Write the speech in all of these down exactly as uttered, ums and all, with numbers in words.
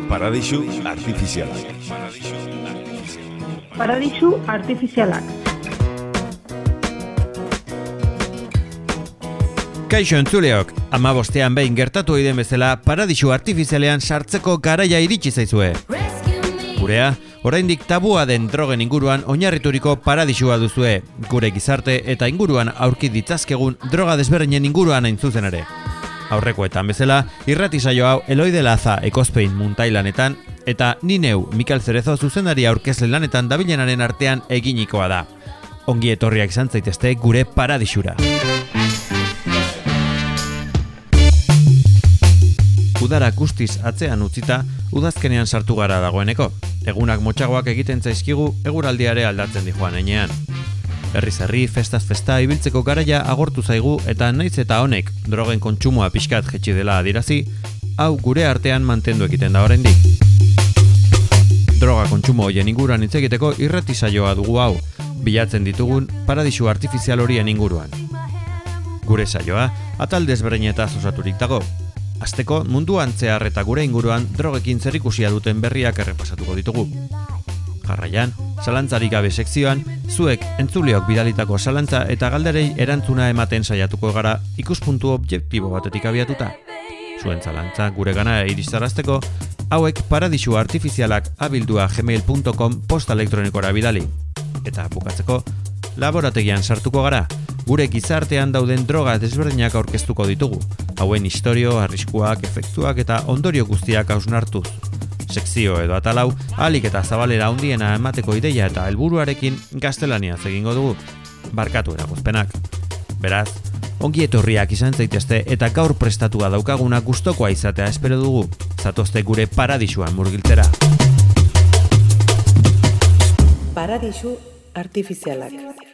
Paradisu artifizialak. Paradisu artifizialak. Kaixo entzuleok, hamabostean behin gertatu egiten bezala paradisu artifizialean sartzeko garaia iritsi zaizue. Gurea, oraindik tabua den drogen inguruan oinarrituriko paradisua duzue, gure gizarte eta inguruan aurki ditzazkegun droga desberdinen inguruan hain zuzen ere. Aurrekoetan bezala, irrati saio hau Eloi de Laza Ekozpein Muntai lanetan, eta ni neu Mikel Cerezo zuzendari aurkezle lanetan dabilenaren artean eginikoa da. Ongi etorriak izan zaitezte gure paradisura. Udara guztiz atzean utzita, udazkenean sartu gara dagoeneko. Egunak motxagoak egiten zaizkigu, eguraldiare aldatzen di joan heinean. Herriz herri, festaz festa ibiltzeko garaia agortu zaigu eta naiz eta honek drogen kontsumoa pixkat jetxi dela adirazi, hau gure artean mantendu egiten da oraindik. Droga kontsumo horien inguruan hitz egiteko irrati saioa dugu hau, bilatzen ditugun paradisu artifizial horien inguruan. Gure saioa atal desberdinetaz osaturik dago. Asteko munduan zehar eta gure inguruan drogekin zerikusia duten berriak errepasatuko ditugu. Jarraian, zalantzarik gabe sekzioan, zuek entzuleok bidalitako zalantza eta galderei erantzuna ematen saiatuko gara ikuspuntu objektibo batetik abiatuta. Zuen zalantza gure gana iristarazteko, hauek paradisu artifizialak abildua gmail punto com posta elektronikora bidali. Eta bukatzeko, laborategian sartuko gara, gure gizartean dauden droga desberdinak aurkeztuko ditugu, hauen historio, arriskuak, efektuak eta ondorio guztiak hausnartuz. Sekzio edo atalau, ahalik eta zabalera handiena emateko ideia eta helburuarekin gaztelaniaz egingo dugu. Barkatu eragozpenak. Beraz, ongi etorriak izan zaitezte eta gaur prestatua daukaguna gustokoa izatea espero dugu. Zatozte gure paradisuan murgiltzera. Paradisu artifizialak.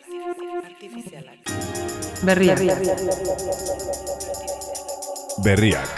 Berriak. Berriak.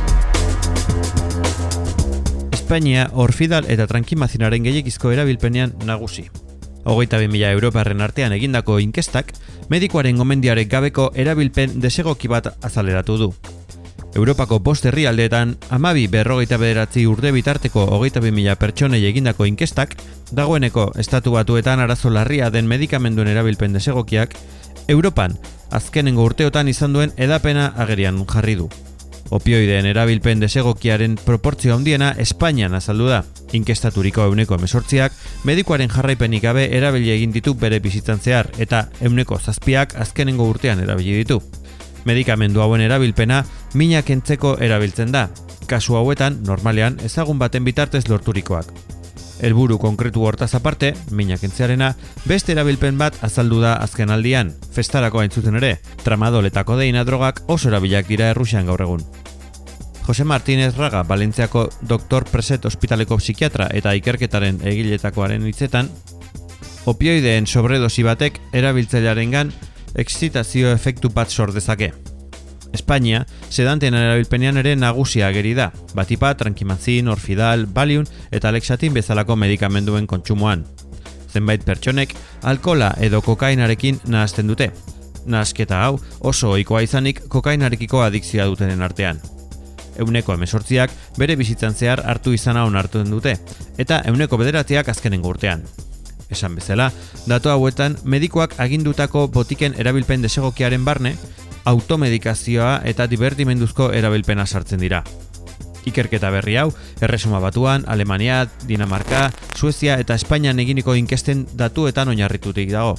Espainia orfidal eta trankimazinaren gehiagizko erabilpenean nagusi. Hogeita bi mila europarren artean egindako inkestak, medikoaren gomendiarek gabeko erabilpen desegoki bat azaleratu du. Europako bost herrialdeetan, hamabi berrogeita bederatzi urte bitarteko hogeita bi mila pertsonei egindako inkestak, dagoeneko estatu batuetan arazo larria den medikamenduen erabilpen desegokiak, Europan azkenengo urteotan izan duen edapena agerian jarri du. Opioideen erabilpen desegokiaren proportzio handiena Espainian azaldu da. Inkestaturiko euneko emesortziak, medikoaren jarraipenik gabe erabili egin ditu bere bizitzan zehar, eta euneko zazpiak azkenengo urtean erabili ditu. Medikamendu hauen erabilpena mina kentzeko erabiltzen da. Kasu hauetan, normalean, ezagun baten bitartez lorturikoak. Helburu konkretu hortaz aparte, mina kentzearena, beste erabilpen bat azaldu da azken aldian, festarako hain zuzen ere, tramadol eta kodeina drogak oso erabilak dira Errusian gaur egun. Jose Martínez Raga, Valentziako doktor Preset ospitaleko psikiatra eta ikerketaren egiletakoaren hitzetan, opioideen sobredosi batek erabiltzailearengan excitazio efektu bat sor dezake. Espainia, sedanteen erabilpenean ere nagusia ageri da, batipa, trankimazin, orfidal, valium eta lexatin bezalako medikamenduen kontsumoan. Zenbait pertsonek, alkola edo kokainarekin nahasten dute. Nahasketa hau oso ohikoa izanik kokainarekiko adikzioa dutenen artean. Euneko emesortziak bere bizitzan zehar hartu izana onartuen dute, eta euneko bederatziak azkenengo urtean. Esan bezala, datu hauetan medikoak agindutako botiken erabilpen desegokiaren barne, automedikazioa eta divertimenduzko erabilpena sartzen dira. Ikerketa berri hau, Erresuma Batuan, Alemania, Dinamarka, Suezia eta Espainian eginiko inkesten datuetan oinarritutik dago.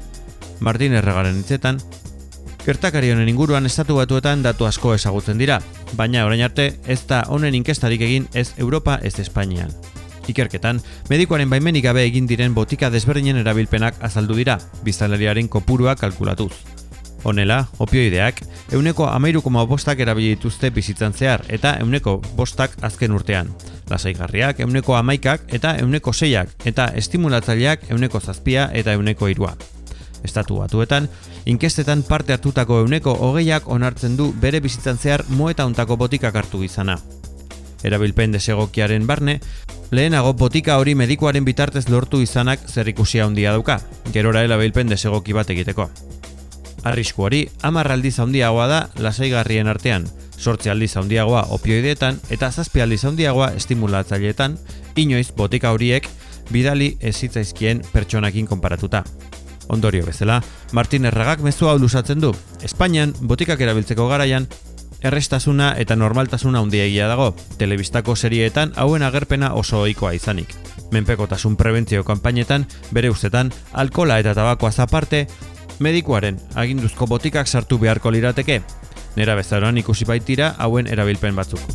Martin Erregaren hitzetan, gertakari honen inguruan estatu batuetan datu asko ezagutzen dira, baina orain arte ez da honen inkestarik egin ez Europa ez Espainian. Ikerketan, medikoaren baimenik gabe egin diren botika desberdinen erabilpenak azaldu dira, biztanleriaren kopurua kalkulatuz. Honela, opioideak, euneko hamairu koma bostak erabili dituzte bizitzan zehar eta euneko bostak azken urtean. Lasaigarriak euneko hamaikak eta euneko seiak eta estimulatzaileak euneko zazpia eta euneko hirua. Estatu batuetan, inkestetan parte hartutako euneko hogeiak onartzen du bere bizitzan zehar moeta untako botikak hartu izana. Erabilpen desegokiaren barne, lehenago botika hori medikoaren bitartez lortu izanak zerikusia handia dauka, gerora erabilpen desegoki bat egiteko. Arrisku hori hamar aldiz handiagoa da lasaigarrien artean, zortzi aldiz handiagoa opioideetan eta zazpi aldiz handiagoa estimulatzaileetan, inoiz botika horiek bidali ez zitzaizkien pertsonakin konparatuta. Ondorio bezala, Martin Erragak mezu hau luzatzen du. Espainian, botikak erabiltzeko garaian, errestasuna eta normaltasuna handiegia dago, telebistako serieetan hauen agerpena oso ohikoa izanik. Menpekotasun prebentzio kanpainetan, bere ustetan, alkola eta tabakoaz aparte, medikuaren aginduzko botikak sartu beharko lirateke. Nera bezaroan ikusi baitira hauen erabilpen batzuk.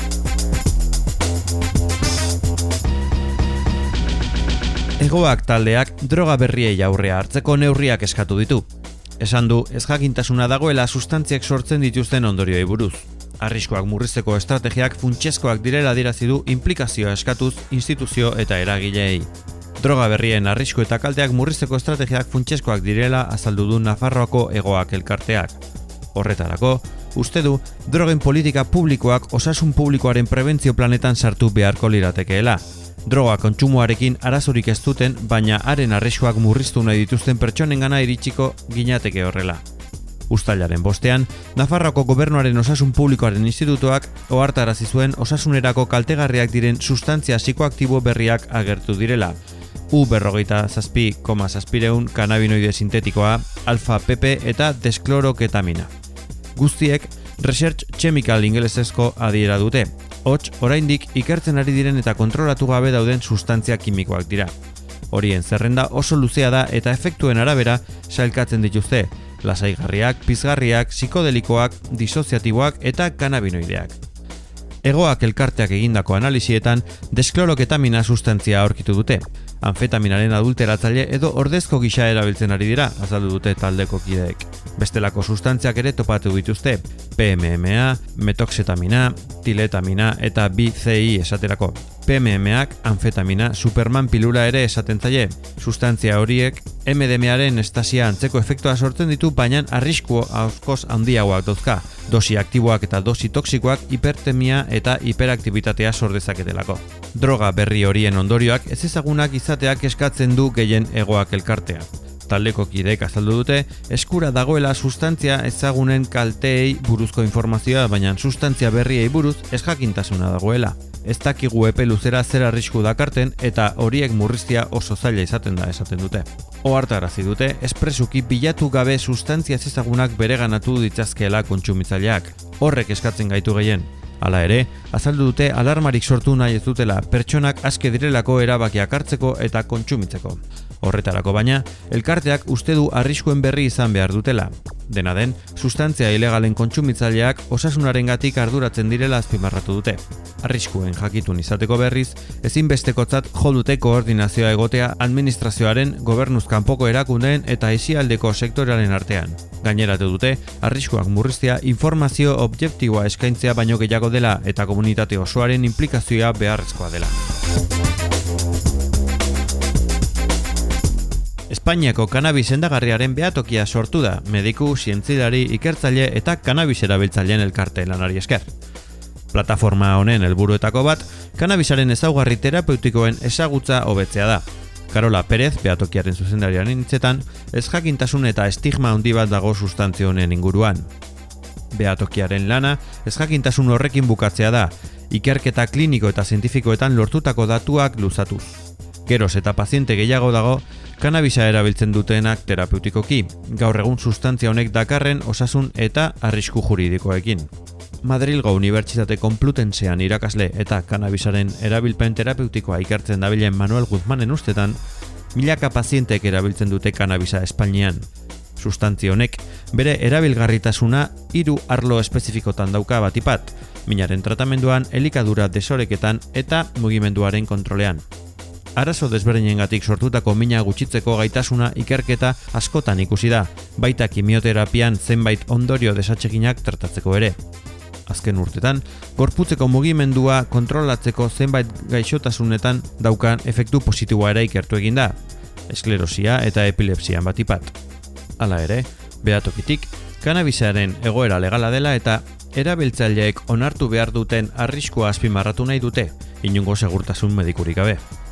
Egoak taldeak droga berriei aurrea hartzeko neurriak eskatu ditu. Esan du, ezjakintasuna dagoela sustantziak sortzen dituzten ondorioei buruz. Arriskuak murrizteko estrategiak funtsezkoak direla adierazi du inplikazioa eskatuz instituzio eta eragileei. Droga berrien arrisku eta kalteak murrizteko estrategiak funtsezkoak direla azaldu du Nafarroako Egoak elkarteak. Horretarako, uste du, drogen politika publikoak osasun publikoaren prebentzio planetan sartu beharko liratekeela. Droga kontsumoarekin arazorik ez duten, baina haren arriskuak murriztu nahi dituzten pertsonengana iritsiko ginateke horrela. Uztailaren bostean, Nafarroako Gobernuaren Osasun Publikoaren Institutuak ohartarazi zuen osasunerako kaltegarriak diren sustantzia psikoaktibo berriak agertu direla. U berrogeita zazpi koma zazpireun kanabinoide sintetikoa, alfa-P P eta deskloroketamina. Guztiek Research Chemical ingelesezko adiera dute. Hots, oraindik ikertzen ari diren eta kontrolatu gabe dauden sustantzia kimikoak dira. Horien zerrenda oso luzea da eta efektuen arabera sailkatzen dituzte, lasaigarriak, pizgarriak, psikodelikoak, disoziatiboak eta kanabinoideak. Egoak elkarteak egindako analisietan deskloroketamina sustantzia aurkitu dute. Anfetaminaren adulteratzaile edo ordezko gisa erabiltzen ari dira, azaldu dute taldeko kideek. Bestelako sustantziak ere topatu dituzte, P M M A, metoxetamina, tiletamina eta B C I esaterako. P M M ak anfetamina Superman pilula ere esaten zaie. Sustantzia horiek M D M A-ren estasia antzeko efektua sortzen ditu, baina arrisku askoz handiagoak dauzka. Dosi aktiboak eta dosi toksikoak hipertemia eta hiperaktibitatea sor dezaketelako. Droga berri horien ondorioak ez ezagunak izateak eskatzen du gehien Egoak elkartea. Taldeko kideek azaldu dute, eskura dagoela sustantzia ezagunen kalteei buruzko informazioa, baina sustantzia berriei buruz ezjakintasuna dagoela. Ez dakigu epe luzera zer arrisku dakarten eta horiek murriztia oso zaila izaten da esaten dute. Ohartarazi dute, espresuki bilatu gabe sustantzia ezagunak bereganatu ditzazkeela kontsumitzaileak. Horrek eskatzen gaitu gehien. Hala ere, azaldu dute alarmarik sortu nahi ez dutela pertsonak aske direlako erabakiak hartzeko eta kontsumitzeko. Horretarako baina, elkarteak uste du arriskuen berri izan behar dutela. Dena den, sustantzia ilegalen kontsumitzaileak osasunarengatik arduratzen direla azpimarratu dute. Arriskuen jakitun izateko berriz, ezinbestekotzat jo dute koordinazioa egotea administrazioaren, gobernuz kanpoko erakundeen eta aisialdeko sektorearen artean. Gaineratu dute, arriskuak murriztea informazio objektiboa eskaintzea baino gehiago dela eta komunitate osoaren inplikazioa beharrezkoa dela. Espainiako kanabis sendagarriaren behatokia sortu da, mediku, zientzilari, ikertzaile eta kanabis erabiltzaileen elkarte lanari esker. Plataforma honen helburuetako bat, kanabisaren ezaugarri terapeutikoen ezagutza hobetzea da. Karola Perez, behatokiaren zuzendariaren hitzetan, ezjakintasun eta estigma handi bat dago sustantzio honen inguruan. Behatokiaren lana, ezjakintasun horrekin bukatzea da, ikerketa kliniko eta zientifikoetan lortutako datuak luzatuz. Geroz eta paziente gehiago dago, kanabisa erabiltzen dutenak terapeutikoki, gaur egun sustantzia honek dakarren osasun eta arrisku juridikoekin. Madrilgo Unibertsitate Konplutensean irakasle eta kanabisaren erabilpen terapeutikoa ikertzen dabilen Manuel Guzmanen ustetan, milaka pazientek erabiltzen dute kanabisa Espainian. Sustantzia honek bere erabilgarritasuna hiru arlo espezifikotan dauka batipat, minaren tratamenduan, elikadura desoreketan eta mugimenduaren kontrolean. Arazo desberdinengatik sortutako mina gutxitzeko gaitasuna ikerketa askotan ikusi da, baita kimioterapian zenbait ondorio desatseginak tratatzeko ere. Azken urtetan, gorputzeko mugimendua kontrolatzeko zenbait gaixotasunetan daukan efektu positiboa ere ikertu egin da, esklerosia eta epilepsian batipat. Hala ere, behatokitik, kanabisaren egoera legala dela eta erabiltzaileek onartu behar duten arriskua azpimarratu nahi dute, inongo segurtasun medikurik gabe.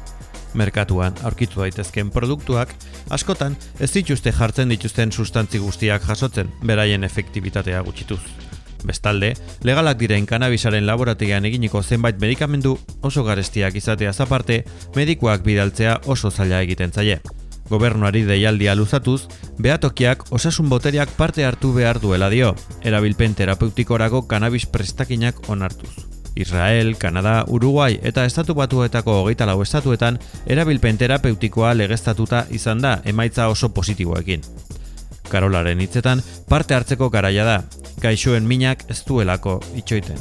Merkatuan aurkitu daitezken produktuak askotan ez dituzte jartzen dituzten sustantzi guztiak jasotzen, beraien efektibitatea gutxituz. Bestalde, legalak diren kanabisaren laborategian eginiko zenbait medikamendu oso garestiak izateaz aparte, medikuak bidaltzea oso zaila egiten zaie. Gobernuari deialdia luzatuz, behatokiak osasun boteriak parte hartu behar duela dio, erabilpen terapeutikorako kanabis prestakinak onartuz. Israel, Kanada, Uruguai eta Estatu Batuetako hogeita lau estatuetan erabilpen terapeutikoa legeztatuta izan da emaitza oso positiboekin. Karolaren hitzetan, parte hartzeko garaia da, gaixoen minak ez duelako itxoiten.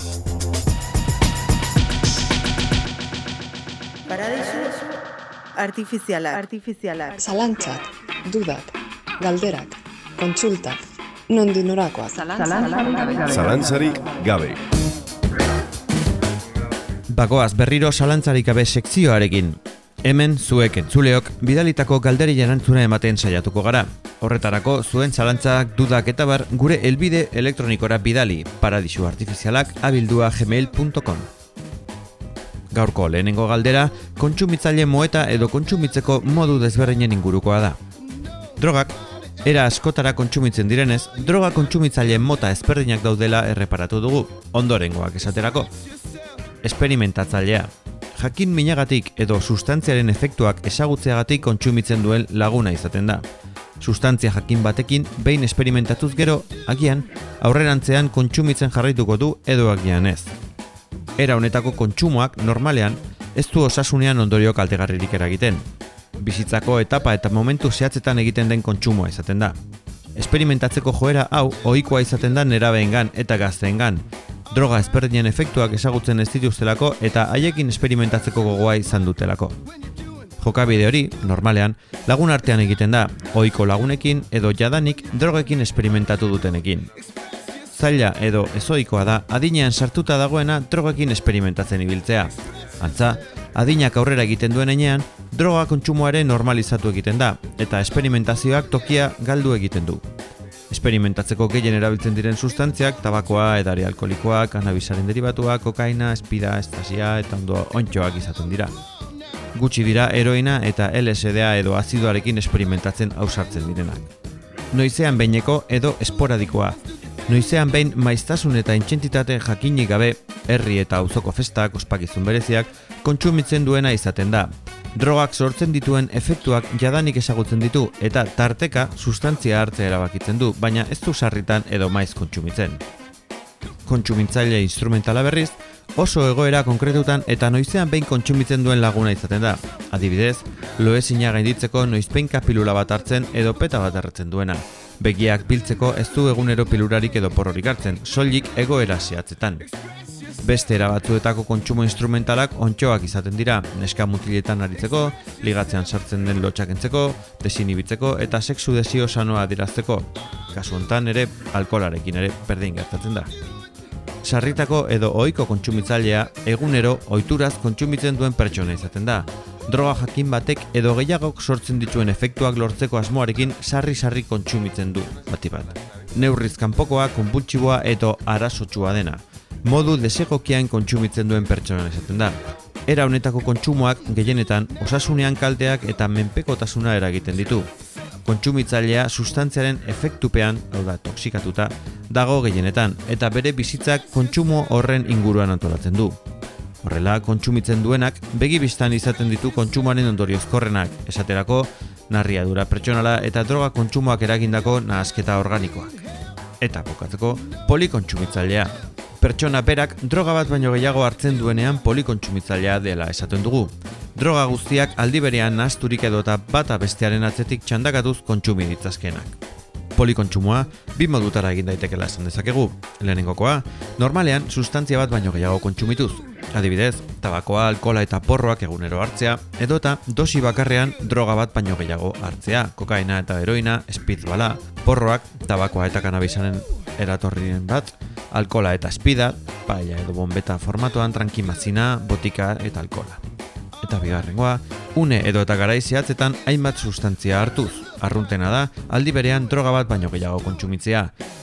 Paradisu artifizialak. Artifizialak. Zalantzak, dudak, galderak, kontsultak, nondik norakoak. Zalantzarik gabe. Bagoaz berriro zalantzarik gabe sekzioarekin. Hemen zuek entzuleok bidalitako galderi erantzuna ematen saiatuko gara. Horretarako zuen zalantzak, dudak eta bar gure helbide elektronikora bidali paradisuartifizialak abildua gmail punto com. Gaurko lehenengo galdera, kontsumitzaile moeta edo kontsumitzeko modu desberdinen ingurukoa da. Drogak, era askotara kontsumitzen direnez, droga kontsumitzaile mota ezberdinak daudela erreparatu dugu, ondorengoak esaterako. Esperimentatzailea. Jakin minagatik edo sustantziaren efektuak ezagutzeagatik kontsumitzen duen laguna izaten da. Sustantzia jakin batekin behin esperimentatuz gero, agian, aurrerantzean kontsumitzen jarraituko du edo agian ez. Era honetako kontsumoak normalean ez du osasunean ondorio kaltegarririk eragiten. Bizitzako etapa eta momentu zehatzetan egiten den kontsumoa izaten da. Esperimentatzeko joera hau ohikoa izaten da nerabeengan eta gazteengan. Droga ezberdinen efektuak ezagutzen ez dituztelako eta haiekin esperimentatzeko gogoa izan dutelako. Jokabide hori, normalean, lagun artean egiten da, ohiko lagunekin edo jadanik drogekin esperimentatu dutenekin. Zaila edo ezoikoa da adinean sartuta dagoena drogekin esperimentatzen ibiltzea. Antza, adinak aurrera egiten duen heinean, droga kontsumoaren normalizatu egiten da, eta esperimentazioak tokia galdu egiten du. Esperimentatzeko gehien erabiltzen diren sustantziak, tabakoa, edari alkoholikoa, kanabisaren derivatua, kokaina, espida, estasia eta ondo ontxoak izaten dira. Gutxi dira heroina eta L S D A edo azidoarekin esperimentatzen ausartzen direnak. Noizean behineko edo esporadikoa. Noizean behin maiztasun eta intsentsitate jakinik gabe, herri eta auzoko festak, ospakizun bereziak, kontsumitzen duena izaten da. Drogak sortzen dituen efektuak jadanik ezagutzen ditu eta tarteka sustantzia hartzea erabakitzen du, baina ez du sarritan edo maiz kontsumitzen. Kontsumitzaile instrumentala berriz, oso egoera konkretutan eta noizean behin kontsumitzen duen laguna izaten da. Adibidez, loezina gainditzeko noizpeinka pilula bat hartzen edo peta bat erretzen duena. Begiak biltzeko ez du egunero pilularik edo porrorik hartzen, soilik egoera zehatzetan. Beste era batzuetako kontsumo instrumentalak ontxoak izaten dira, neska mutiletan aritzeko, ligatzean sartzen den lotxak entzeko, desinibitzeko eta sexu desio sanoa adierazteko. Kasu hontan ere, alkolarekin ere berdin gertatzen da. Sarritako edo ohiko kontsumitzailea egunero ohituraz kontsumitzen duen pertsona izaten da. Droga jakin batek edo gehiagok sortzen dituen efektuak lortzeko asmoarekin sarri-sarri kontsumitzen du, bati bat. Neurriz kanpokoa, konpultsiboa edo arazotsua dena. Modu desegokian kontsumitzen duen pertsona izaten da. Era honetako kontsumoak gehienetan osasunean kalteak eta menpekotasuna eragiten ditu. Kontsumitzailea sustantziaren efektupean, hau da toksikatuta, dago gehienetan eta bere bizitzak kontsumo horren inguruan antolatzen du. Horrela, kontsumitzen duenak begibistan izaten ditu kontsumoaren ondoriozkorrenak, esaterako narriadura pertsonala eta droga kontsumoak eragindako nahasketa organikoak. Eta bukatzeko, polikontsumitzailea. Pertsona berak droga bat baino gehiago hartzen duenean polikontsumitzailea dela esaten dugu. Droga guztiak aldi berean nahasturik edota bata bestearen atzetik txandakatuz kontsumi ditzazkenak. Polikontsumoa bi modutara egin daitekela esan dezakegu. Lehenengokoa, normalean sustantzia bat baino gehiago kontsumituz. Adibidez, tabakoa, alkohola eta porroak egunero hartzea, edota dosi bakarrean droga bat baino gehiago hartzea, kokaina eta heroina, speedbala, porroak, tabakoa eta kanabisaren eratorrien bat, alkohola eta espida, paella edo bombeta formatuan trankimazina, botika eta alkohola. Eta bigarrengoa, une edo eta garai zehatzetan hainbat sustantzia hartuz. Arruntena da, aldi berean droga bat baino gehiago kontsumitzea.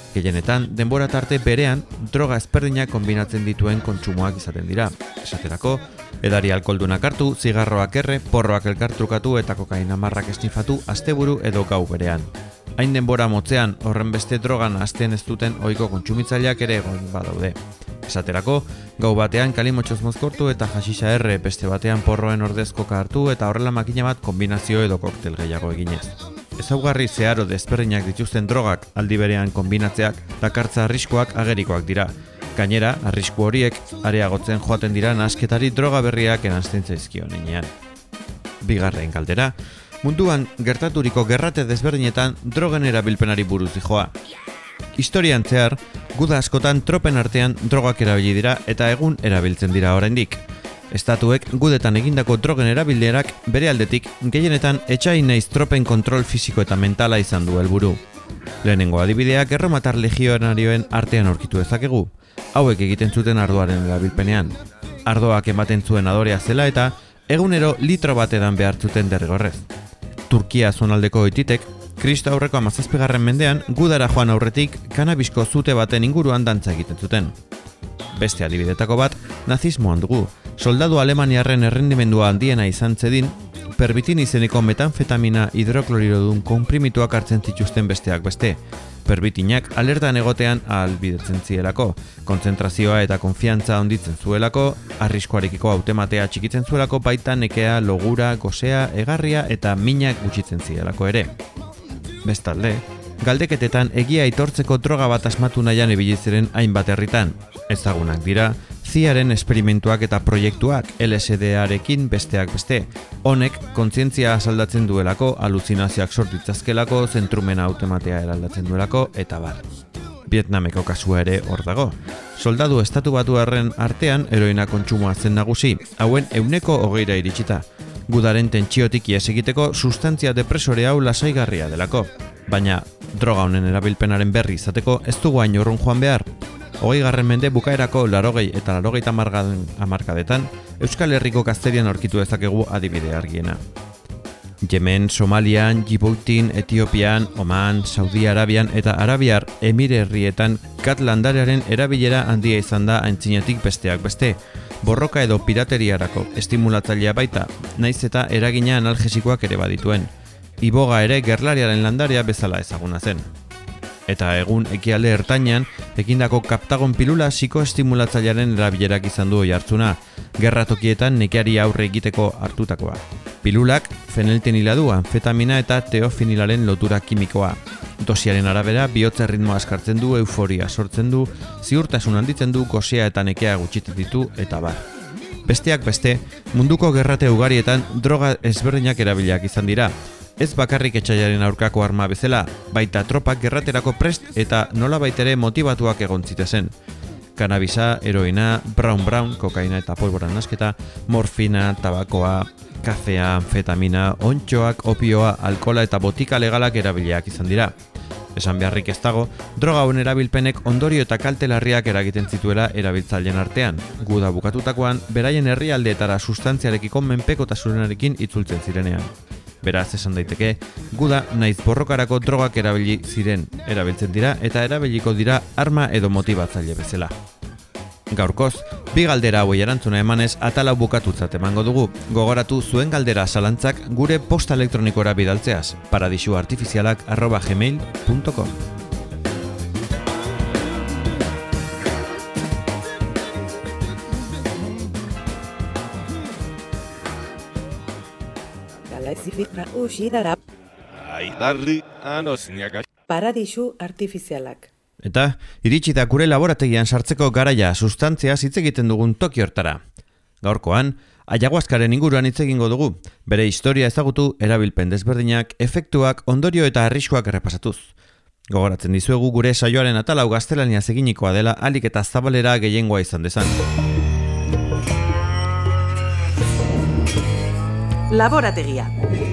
Gehienetan, denbora tarte berean droga ezberdinak kombinatzen dituen kontsumoak izaten dira. Esaterako, edari alkoldunak hartu, zigarroak erre, porroak elkartrukatu eta kokaina marrak esnifatu asteburu edo gau berean. Hain denbora motzean, horren beste drogan hasten ez duten ohiko kontsumitzaileak ere egon badaude. Esaterako, gau batean kalimotxoz mozkortu eta jaxixa erre, beste batean porroen ordez koka hartu eta horrela makina bat kombinazio edo koktel gehiago eginez. Ezaugarri zeharo desberdinak dituzten drogak aldi berean kombinatzeak dakartza arriskoak agerikoak dira. Gainera, arrisku horiek areagotzen joaten dira nahasketari droga berriak eranzten zaizkio heinean. Bigarren galdera, munduan gertaturiko gerrate desberdinetan drogen erabilpenari buruz dijoa. Historian zehar, guda askotan tropen artean drogak erabili dira eta egun erabiltzen dira oraindik. Estatuek gudetan egindako drogen erabilerak bere aldetik gehienetan etxai naiz tropen kontrol fisiko eta mentala izan du helburu. Lehenengo adibideak erromatar legionarioen artean aurkitu dezakegu, hauek egiten zuten ardoaren erabilpenean. Ardoak ematen zuen adorea zela eta egunero litro bat edan behar zuten derrigorrez. Turkia zonaldeko oititek, Kristo aurreko hamazazpigarren mendean gudara joan aurretik kanabisko zute baten inguruan dantza egiten zuten. Beste adibidetako bat, nazismoan dugu. Soldadu alemaniarren errendimendua handiena izan zedin, perbitin izeneko metanfetamina hidroklorirodun konprimituak hartzen zituzten besteak beste. Perbitinak alertan egotean ahalbidetzen zielako, kontzentrazioa eta konfiantza onditzen zuelako, arriskoarekiko hautematea txikitzen zuelako, baita nekea, logura, gozea, egarria eta minak gutxitzen zielako ere. Bestalde, galdeketetan egia aitortzeko droga bat asmatu nahian ibili ziren hainbat herritan. Ezagunak dira, ziaren esperimentuak eta proiektuak L S D-arekin besteak beste. Honek, kontzientzia asaldatzen duelako, aluzinazioak sortitzazkelako, zentrumena hautematea eraldatzen duelako, eta bar. Vietnameko kasua ere hor dago. Soldadu estatu batuarren artean heroina kontsumoa zen nagusi, hauen euneko hogeira iritsita. Gudaren tentsiotik ihes egiteko sustantzia depresore hau lasaigarria delako. Baina, droga honen erabilpenaren berri izateko ez dugu hain urrun joan behar. Hogei garren mende bukaerako larogei eta larogeita hamarkadetan Euskal Herriko gazterian aurkitu dezakegu adibide argiena. Yemen, Somalian, Djiboutin, Etiopian, Oman, Saudi Arabian eta Arabiar Emire herrietan kat landarearen erabilera handia izan da aintzinetik besteak beste. Borroka edo pirateriarako estimulatzailea baita, naiz eta eragina analgesikoak ere badituen. Iboga ere gerlariaren landarea bezala ezaguna zen. Eta egun ekialde ertainean, egindako kaptagon pilula psikoestimulatzailearen erabilerak izan du oihartzuna, gerratokietan nekeari aurre egiteko hartutakoa. Pilulak, feniltenila anfetamina eta teofinilaren lotura kimikoa. Dosiaren arabera, bihotza ritmoa askartzen du, euforia sortzen du, ziurtasun handitzen du, gozea eta nekea gutxitzen ditu, eta bar. Besteak beste, munduko gerrate ugarietan droga ezberdinak erabiliak izan dira. Ez bakarrik etxaiaren aurkako arma bezala, baita tropak gerraterako prest eta nolabait ere motibatuak egon zitezen. Kanabisa, heroina, brown brown, kokaina eta polbora nasketa, morfina, tabakoa, kafea, anfetamina, ontxoak, opioa, alkola eta botika legalak erabiliak izan dira. Esan beharrik ez dago, droga honen erabilpenek ondorio eta kalte larriak eragiten zituela erabiltzaileen artean. Guda bukatutakoan, beraien herrialdeetara sustantziarekiko menpekotasunarekin itzultzen zirenean. Beraz, esan daiteke, guda naiz borrokarako drogak erabili ziren, erabiltzen dira eta erabiliko dira arma edo motibatzaile bezala. Gaurkoz, bi galdera hauei erantzuna emanez atalau bukatutzat emango dugu. Gogoratu zuen galdera zalantzak gure posta elektronikora bidaltzeaz, paradisuartifizialak arroba gmail punto com. Paradisu artifizialak. Eta, iritsi da gure laborategian sartzeko garaia sustantzia hitz egiten dugun toki hortara. Gaurkoan, ayahuaskaren inguruan hitz egingo dugu, bere historia ezagutu, erabilpen desberdinak, efektuak, ondorio eta arriskuak errepasatuz. Gogoratzen dizuegu gure saioaren atalau gaztelaniaz eginikoa dela alik eta zabalera gehiengoa izan dezan. Laborategia.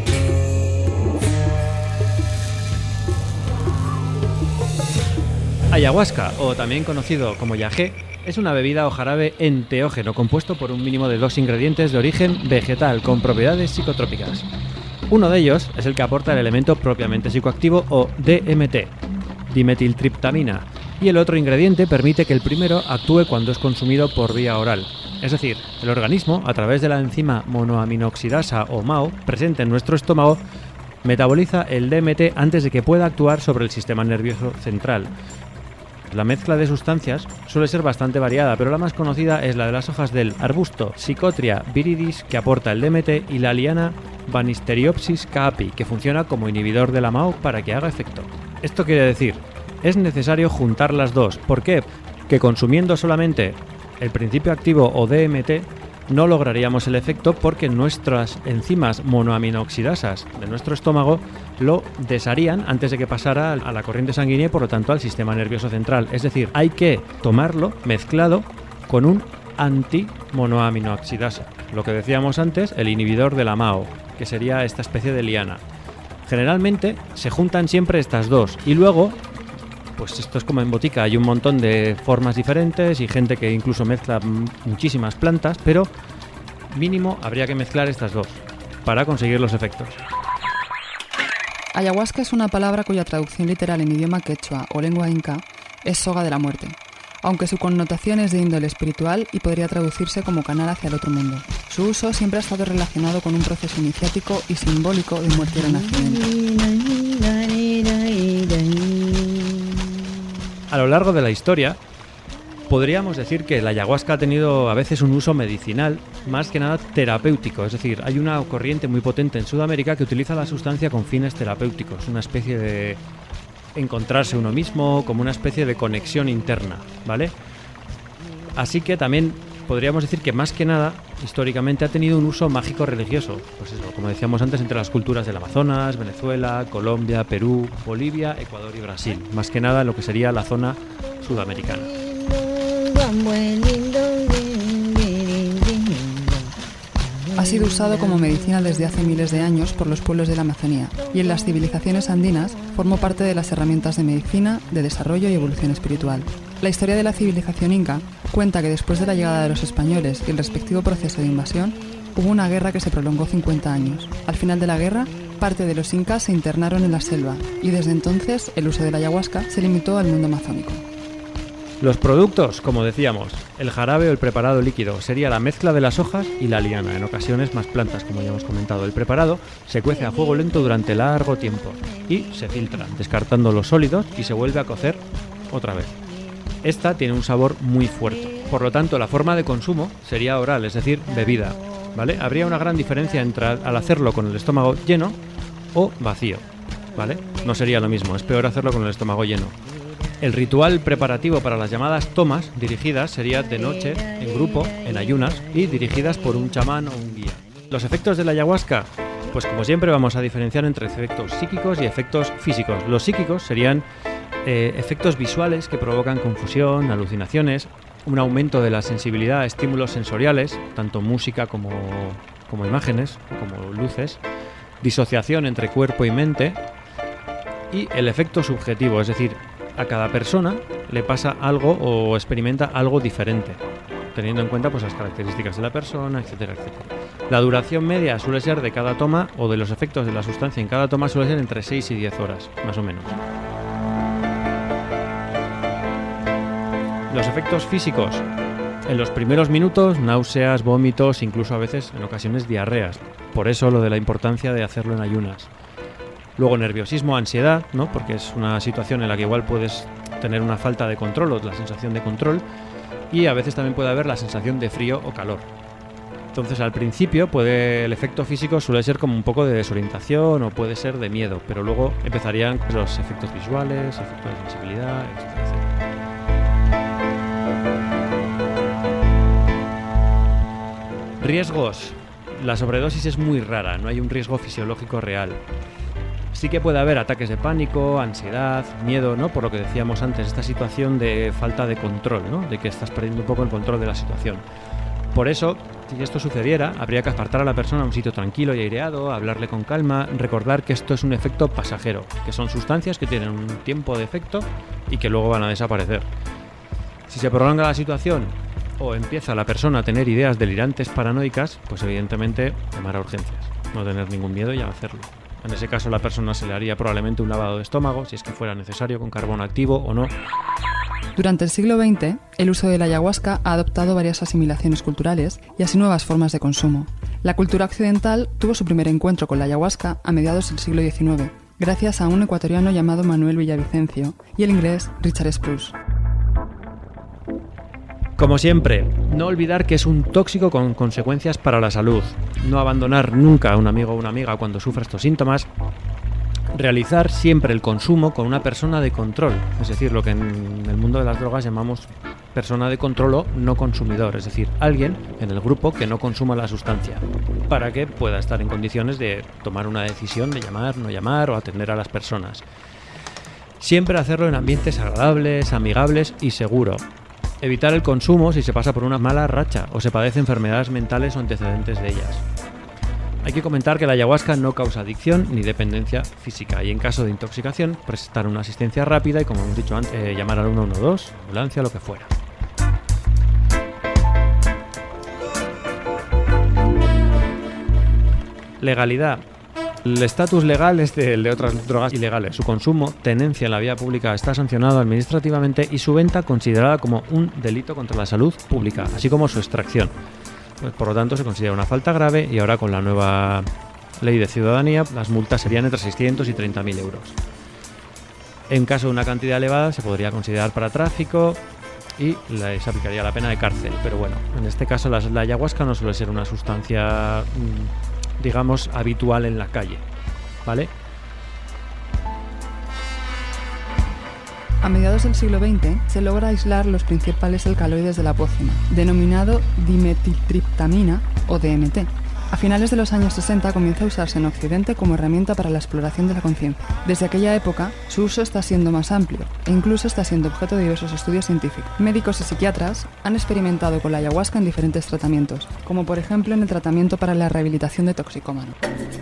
Ayahuasca, o también conocido como yagé, es una bebida o jarabe enteógeno compuesto por un mínimo de dos ingredientes de origen vegetal con propiedades psicotrópicas. Uno de ellos es el que aporta el elemento propiamente psicoactivo o D M T. dimetiltriptamina, y el otro ingrediente permite que el primero actúe cuando es consumido por vía oral. Es decir, el organismo, a través de la enzima monoaminoxidasa o M A O presente en nuestro estómago, metaboliza el D M T antes de que pueda actuar sobre el sistema nervioso central. La mezcla de sustancias suele ser bastante variada, pero la más conocida es la de las hojas del arbusto Psychotria viridis, que aporta el D M T, y la liana Banisteriopsis caapi, que funciona como inhibidor de la M A O para que haga efecto. Esto quiere decir, es necesario juntar las dos. ¿Por qué? Que consumiendo solamente el principio activo o D M T no lograríamos el efecto, porque nuestras enzimas monoaminoxidasas de nuestro estómago lo desharían antes de que pasara a la corriente sanguínea y por lo tanto al sistema nervioso central. Es decir, hay que tomarlo mezclado con un antimonoaminoxidasa, lo que decíamos antes, el inhibidor de la M A O, que sería esta especie de liana. Generalmente se juntan siempre estas dos y luego, pues esto es como en botica, hay un montón de formas diferentes y gente que incluso mezcla muchísimas plantas, pero mínimo habría que mezclar estas dos para conseguir los efectos. Ayahuasca es una palabra cuya traducción literal en idioma quechua o lengua inca es soga de la muerte, aunque su connotación es de índole espiritual y podría traducirse como canal hacia el otro mundo. Su uso siempre ha estado relacionado con un proceso iniciático y simbólico de muerte y renacimiento. A lo largo de la historia, podríamos decir que la ayahuasca ha tenido a veces un uso medicinal, más que nada terapéutico. Es decir, hay una corriente muy potente en Sudamérica que utiliza la sustancia con fines terapéuticos, una especie de encontrarse uno mismo, como una especie de conexión interna, ¿vale? Así que también podríamos decir que más que nada, históricamente ha tenido un uso mágico religioso. Pues eso, como decíamos antes, entre las culturas del Amazonas, Venezuela, Colombia, Perú, Bolivia, Ecuador y Brasil. Más que nada en lo que sería la zona sudamericana. Ha sido usado como medicina desde hace miles de años por los pueblos de la Amazonía y en las civilizaciones andinas formó parte de las herramientas de medicina, de desarrollo y evolución espiritual. La historia de la civilización inca cuenta que después de la llegada de los españoles y el respectivo proceso de invasión, hubo una guerra que se prolongó cincuenta años. Al final de la guerra, parte de los incas se internaron en la selva y desde entonces el uso de la ayahuasca se limitó al mundo amazónico. Los productos, como decíamos, el jarabe o el preparado líquido sería la mezcla de las hojas y la liana, en ocasiones más plantas, como ya hemos comentado. El preparado se cuece a fuego lento durante largo tiempo y se filtra, descartando los sólidos, y se vuelve a cocer otra vez. Esta tiene un sabor muy fuerte, por lo tanto la forma de consumo sería oral, es decir, bebida, ¿vale? Habría una gran diferencia entre al hacerlo con el estómago lleno o vacío, ¿vale? No sería lo mismo, es peor hacerlo con el estómago lleno. El ritual preparativo para las llamadas tomas dirigidas sería de noche, en grupo, en ayunas y dirigidas por un chamán o un guía. Los efectos de la ayahuasca, pues como siempre vamos a diferenciar entre efectos psíquicos y efectos físicos. Los psíquicos serían eh, efectos visuales que provocan confusión, alucinaciones, un aumento de la sensibilidad a estímulos sensoriales, tanto música como, como imágenes, como luces, disociación entre cuerpo y mente, y el efecto subjetivo, es decir, a cada persona le pasa algo o experimenta algo diferente, teniendo en cuenta pues las características de la persona, etcétera, etcétera. La duración media suele ser de cada toma, o de los efectos de la sustancia en cada toma, suele ser entre seis y diez horas, más o menos. Los efectos físicos. En los primeros minutos, náuseas, vómitos, incluso a veces, en ocasiones, diarreas. Por eso lo de la importancia de hacerlo en ayunas. Luego nerviosismo, ansiedad, ¿no? Porque es una situación en la que igual puedes tener una falta de control o la sensación de control, y a veces también puede haber la sensación de frío o calor. Entonces al principio puede, el efecto físico suele ser como un poco de desorientación o puede ser de miedo, pero luego empezarían los efectos visuales, efectos de sensibilidad, etcétera, etcétera. Riesgos. La sobredosis es muy rara, no hay un riesgo fisiológico real. Sí que puede haber ataques de pánico, ansiedad, miedo, ¿no? Por lo que decíamos antes, esta situación de falta de control, ¿no? De que estás perdiendo un poco el control de la situación. Por eso, si esto sucediera, habría que apartar a la persona a un sitio tranquilo y aireado, hablarle con calma, recordar que esto es un efecto pasajero, que son sustancias que tienen un tiempo de efecto y que luego van a desaparecer. Si se prolonga la situación o empieza la persona a tener ideas delirantes paranoicas, pues evidentemente llamar a urgencias, no tener ningún miedo y hacerlo. En ese caso la persona se le haría probablemente un lavado de estómago, si es que fuera necesario, con carbón activo o no. Durante el siglo veinte, el uso de la ayahuasca ha adoptado varias asimilaciones culturales y así nuevas formas de consumo. La cultura occidental tuvo su primer encuentro con la ayahuasca a mediados del siglo diecinueve, gracias a un ecuatoriano llamado Manuel Villavicencio y el inglés Richard Spruce. Como siempre, no olvidar que es un tóxico con consecuencias para la salud. No abandonar nunca a un amigo o una amiga cuando sufra estos síntomas. Realizar siempre el consumo con una persona de control, es decir, lo que en el mundo de las drogas llamamos persona de control o no consumidor, es decir, alguien en el grupo que no consuma la sustancia, para que pueda estar en condiciones de tomar una decisión de llamar, no llamar o atender a las personas. Siempre hacerlo en ambientes agradables, amigables y seguro. Evitar el consumo si se pasa por una mala racha o se padece enfermedades mentales o antecedentes de ellas. Hay que comentar que la ayahuasca no causa adicción ni dependencia física y en caso de intoxicación prestar una asistencia rápida y, como hemos dicho antes, eh, llamar al uno uno dos, ambulancia, lo que fuera. Legalidad. El estatus legal es el de otras drogas ilegales. Su consumo, tenencia en la vía pública está sancionado administrativamente y su venta considerada como un delito contra la salud pública, así como su extracción. Pues, por lo tanto, se considera una falta grave y ahora con la nueva ley de ciudadanía las multas serían entre seiscientos y treinta mil euros. En caso de una cantidad elevada se podría considerar para tráfico y se aplicaría la pena de cárcel. Pero bueno, en este caso la, la ayahuasca no suele ser una sustancia, digamos, habitual en la calle, ¿vale? A mediados del siglo veinte se logra aislar los principales alcaloides de la pócima, denominado dimetiltriptamina o D M T. A finales de los años sesenta comienza a usarse en Occidente como herramienta para la exploración de la conciencia. Desde aquella época, su uso está siendo más amplio e incluso está siendo objeto de diversos estudios científicos. Médicos y psiquiatras han experimentado con la ayahuasca en diferentes tratamientos, como por ejemplo en el tratamiento para la rehabilitación de toxicómanos.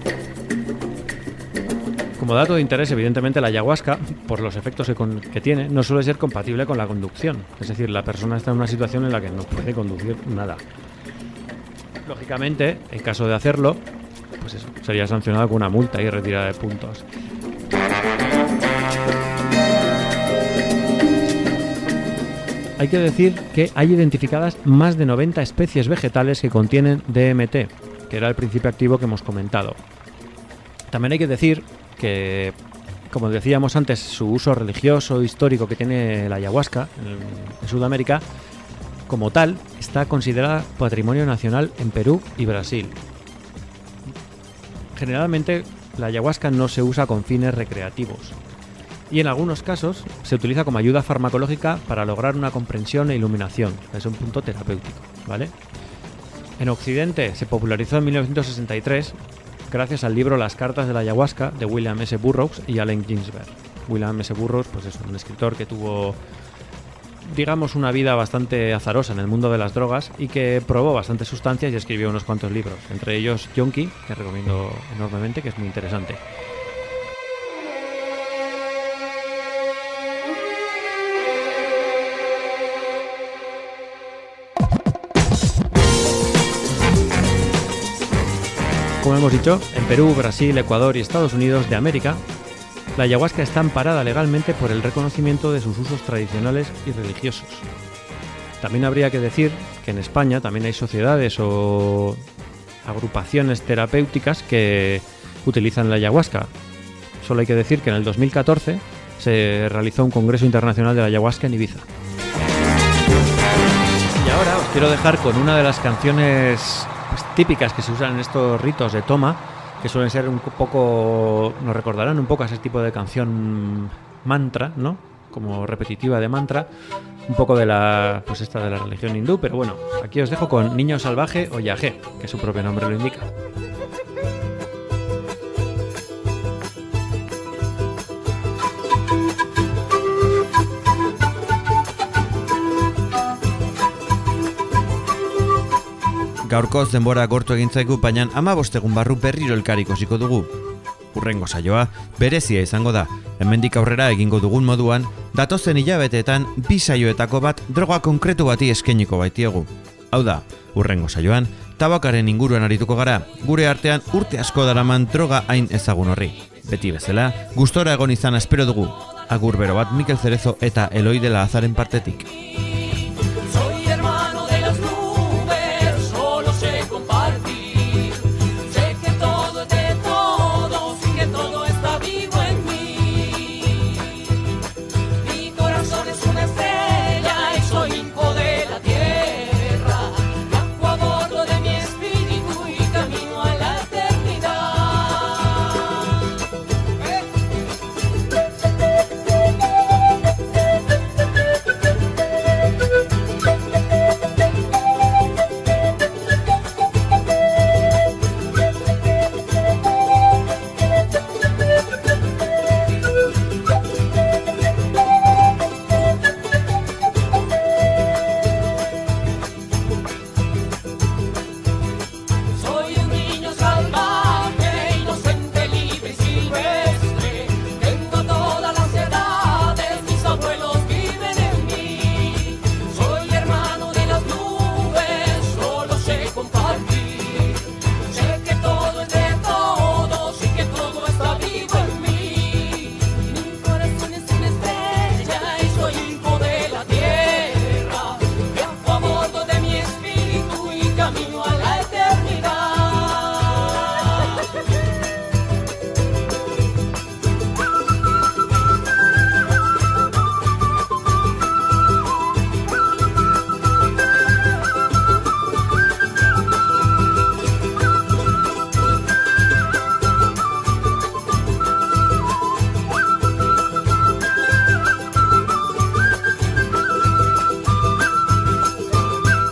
Como dato de interés, evidentemente la ayahuasca, por los efectos que, con, que tiene, no suele ser compatible con la conducción. Es decir, la persona está en una situación en la que no puede conducir nada. Lógicamente, en caso de hacerlo, pues eso, sería sancionado con una multa y retirada de puntos. Hay que decir que hay identificadas más de noventa especies vegetales que contienen D M T, que era el principio activo que hemos comentado. También hay que decir que, como decíamos antes, su uso religioso histórico que tiene la ayahuasca en, en Sudamérica, como tal, está considerada patrimonio nacional en Perú y Brasil. Generalmente, la ayahuasca no se usa con fines recreativos y en algunos casos se utiliza como ayuda farmacológica para lograr una comprensión e iluminación desde un punto terapéutico, ¿vale? En Occidente se popularizó en mil novecientos sesenta y tres gracias al libro Las cartas de la ayahuasca de William S. Burroughs y Allen Ginsberg. William S. Burroughs, pues es un escritor que tuvo, digamos, una vida bastante azarosa en el mundo de las drogas y que probó bastantes sustancias y escribió unos cuantos libros, entre ellos Yonki, que recomiendo enormemente, que es muy interesante. Como hemos dicho, en Perú, Brasil, Ecuador y Estados Unidos de América, la ayahuasca está amparada legalmente por el reconocimiento de sus usos tradicionales y religiosos. También habría que decir que en España también hay sociedades o agrupaciones terapéuticas que utilizan la ayahuasca. Solo hay que decir que en el dos mil catorce se realizó un Congreso Internacional de la Ayahuasca en Ibiza. Y ahora os quiero dejar con una de las canciones pues, típicas que se usan en estos ritos de toma, que suelen ser un poco, nos recordarán un poco a ese tipo de canción mantra, ¿no? Como repetitiva de mantra, un poco de la, pues esta de la religión hindú, pero bueno, aquí os dejo con Niño Salvaje o Yagé, que su propio nombre lo indica. Gaurkoz denbora gortu egin zaigu, baina hamabost egun barru berriro elkar ikusiko dugu. Hurrengo saioa berezia izango da. Hemendik aurrera egingo dugun moduan, datozen hilabeteetan bi saioetako bat droga konkretu bati eskainiko baitiegu. Hau da, hurrengo saioan tabakaren inguruan arituko gara, gure artean urte asko daraman droga hain ezagun horri. Beti bezala, gustora egon izan espero dugu. Agur bero bat Mikel Cerezo eta Eloi de la Azaren partetik.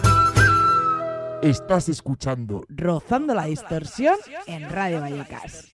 Estás escuchando Rozando la Distorsión en Radio Vallecas.